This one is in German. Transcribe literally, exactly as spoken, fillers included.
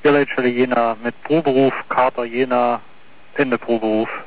Vierleitstelle Jena mit Proberuf, Kater Jena, Ende Proberuf.